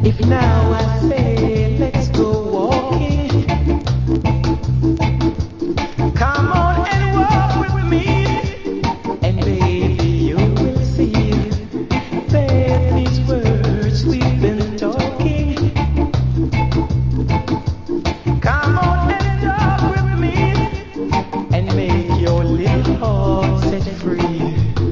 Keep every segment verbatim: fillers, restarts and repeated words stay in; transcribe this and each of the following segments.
Now I say, let's go walking. Come on and walk with me, and baby you will see that these words we've been talking. Come on and talk with me, and make your little heart set free.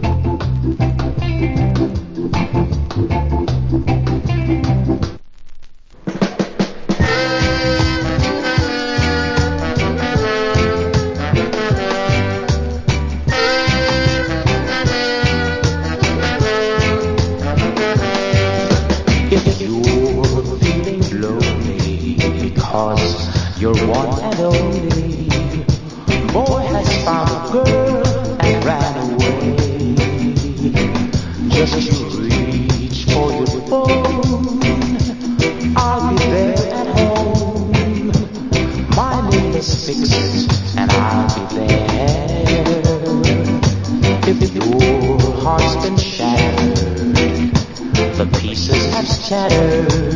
If you're feeling lonely because you're one and only, boy has found a girl and ran away. Just you reach for your phone, I'll be there at home. My name is Fix-It and I'll be there. If your heart's been shattered, the pieces have scattered,